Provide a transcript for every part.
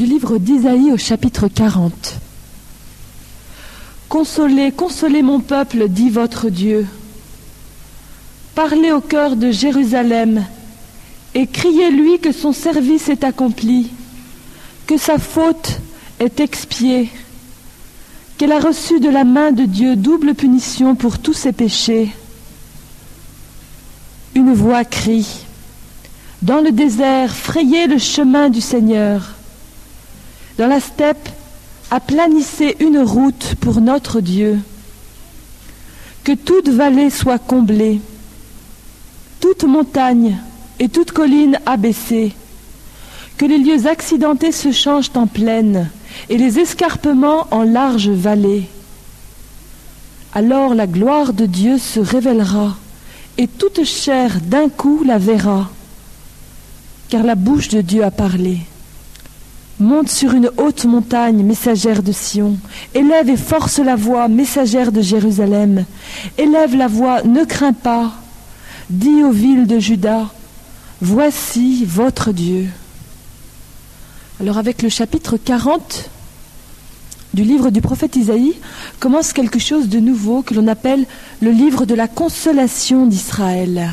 du livre d'Isaïe au chapitre 40. Consolez, consolez mon peuple, dit votre Dieu. Parlez au cœur de Jérusalem et criez-lui que son service est accompli, que sa faute est expiée, qu'elle a reçu de la main de Dieu double punition pour tous ses péchés. Une voix crie: dans le désert, frayez le chemin du Seigneur. Dans la steppe, aplanissez une route pour notre Dieu. Que toute vallée soit comblée, toute montagne et toute colline abaissée. Que les lieux accidentés se changent en plaine et les escarpements en larges vallées. Alors la gloire de Dieu se révélera et toute chair d'un coup la verra. Car la bouche de Dieu a parlé. Monte sur une haute montagne, messagère de Sion. Élève et force la voix, messagère de Jérusalem. Élève la voix, ne crains pas. Dis aux villes de Juda, voici votre Dieu. Alors avec le chapitre 40 du livre du prophète Isaïe, commence quelque chose de nouveau que l'on appelle le livre de la consolation d'Israël.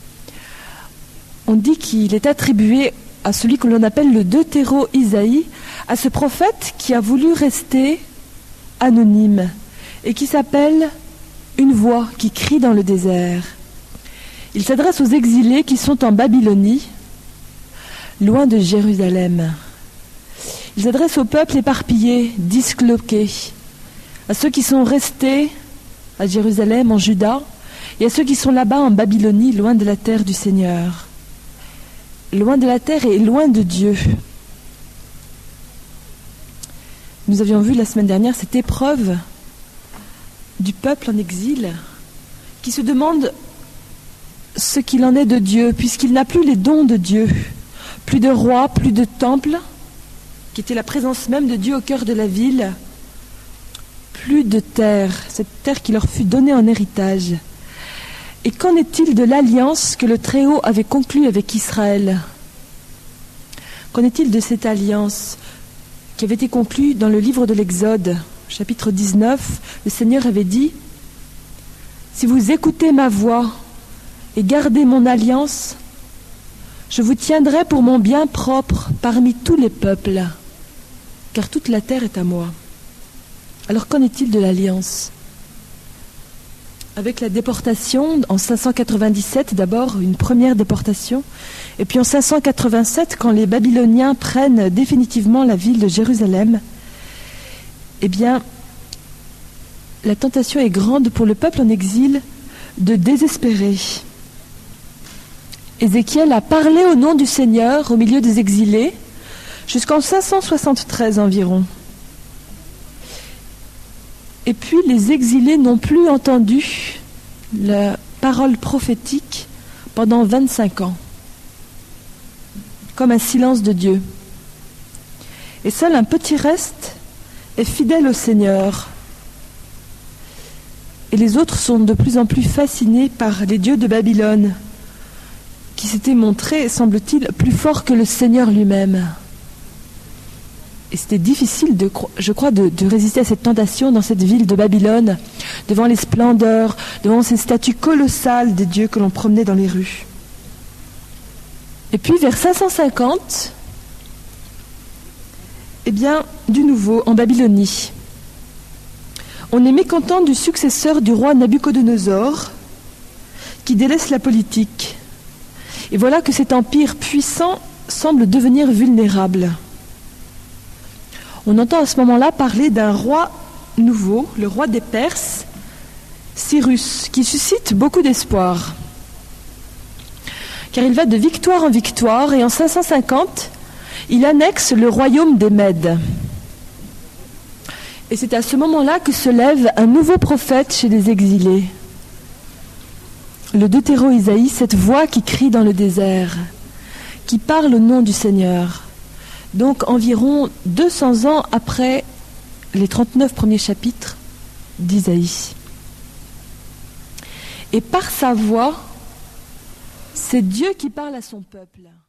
On dit qu'il est attribué à celui que l'on appelle le Deutéro-Isaïe, à ce prophète qui a voulu rester anonyme et qui s'appelle une voix qui crie dans le désert. Il s'adresse aux exilés qui sont en Babylonie, loin de Jérusalem. Il s'adresse au peuple éparpillé, disloqué, à ceux qui sont restés à Jérusalem, en Juda, et à ceux qui sont là-bas en Babylonie, loin de la terre du Seigneur. Loin de la terre et loin de Dieu. Nous avions vu la semaine dernière cette épreuve du peuple en exil qui se demande ce qu'il en est de Dieu, puisqu'il n'a plus les dons de Dieu, plus de roi, plus de temple, qui était la présence même de Dieu au cœur de la ville, plus de terre, cette terre qui leur fut donnée en héritage. Et qu'en est-il de l'alliance que le Très-Haut avait conclue avec Israël? Qu'en est-il de cette alliance qui avait été conclue dans le livre de l'Exode, chapitre 19? Le Seigneur avait dit: si vous écoutez ma voix et gardez mon alliance, je vous tiendrai pour mon bien propre parmi tous les peuples, car toute la terre est à moi. Alors qu'en est-il de l'alliance? Avec la déportation en 597, d'abord une première déportation, et puis en 587, quand les Babyloniens prennent définitivement la ville de Jérusalem, eh bien, la tentation est grande pour le peuple en exil de désespérer. Ézéchiel a parlé au nom du Seigneur au milieu des exilés jusqu'en 573 environ. Et puis les exilés n'ont plus entendu la parole prophétique pendant 25 ans, comme un silence de Dieu. Et seul un petit reste est fidèle au Seigneur. Et les autres sont de plus en plus fascinés par les dieux de Babylone, qui s'étaient montrés, semble-t-il, plus forts que le Seigneur lui-même. Et c'était difficile, je crois, de résister à cette tentation dans cette ville de Babylone, devant les splendeurs, devant ces statues colossales des dieux que l'on promenait dans les rues. Et puis vers 550, eh bien, du nouveau, en Babylonie, on est mécontent du successeur du roi Nabuchodonosor, qui délaisse la politique. Et voilà que cet empire puissant semble devenir vulnérable. On entend à ce moment-là parler d'un roi nouveau, le roi des Perses, Cyrus, qui suscite beaucoup d'espoir. Car il va de victoire en victoire, et en 550, il annexe le royaume des Mèdes. Et c'est à ce moment-là que se lève un nouveau prophète chez les exilés. Le Deutéro-Isaïe, cette voix qui crie dans le désert, qui parle au nom du Seigneur. Donc environ 200 ans après les 39 premiers chapitres d'Isaïe. Et par sa voix, c'est Dieu qui parle à son peuple.